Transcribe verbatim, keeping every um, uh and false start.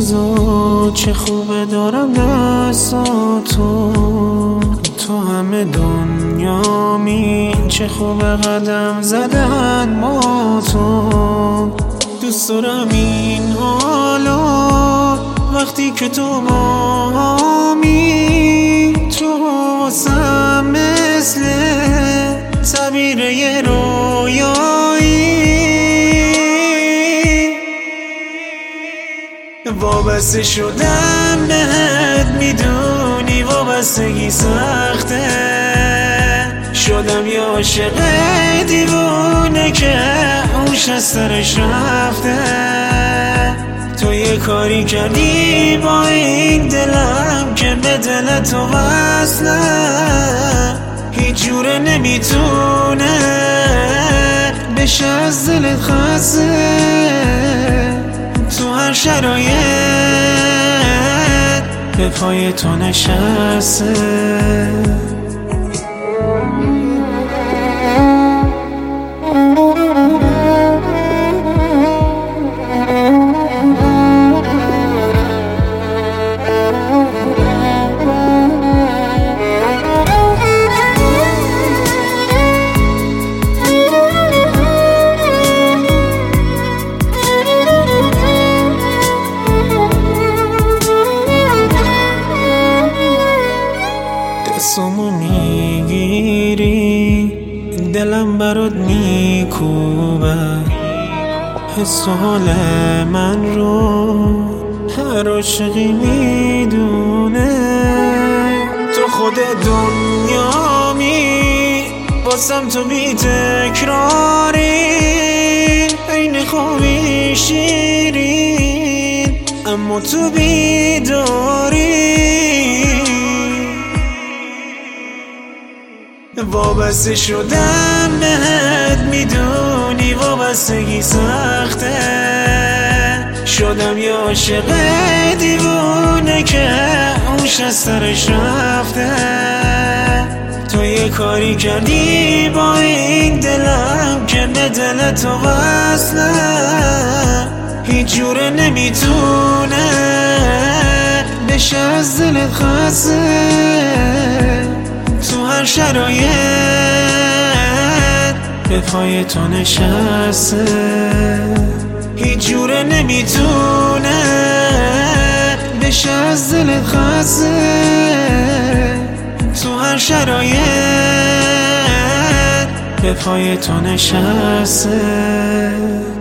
چیزا چه خوبه دارم دستاتو، تو همه دنیامی چه خوبه قدم زدن با تو. دوست دارم این حالا وقتی که تو باهمی، تو واسم مثل تعبیر یه رویایی. وابسته شدم بهت، میدونی وابستگی سخته، شدم یه عاشق دیوونه که هوش از سرش رفته. تو یه کاری کردی با این دلم که به دل تو وصله، هیچ جوره نمیتونه بشه از دلت خسته. تو هر شرایط به پای تو نشسته. دستامو میگیری دلم برات میکوبه، حس و حال من رو هر عاشقی میدونه. تو خود دنیامی واسم، تو بی تکراری، عین خوابی شیرین اما تو بیداری. وابسته شدم بهت، میدونی وابستگی سخته، شدم یه عاشق دیوونه که هوش از سرش رفته. تو یه کاری کردی با این دلم که به دل تو وصله، هیچ جوره نمیتونه بشه از دلت خسته. تو هر شرایط به پای تو نشسته، هیچ جوره نمیتونه بشه از دلت خسته. تو هر شرایط به پای تو نشسته.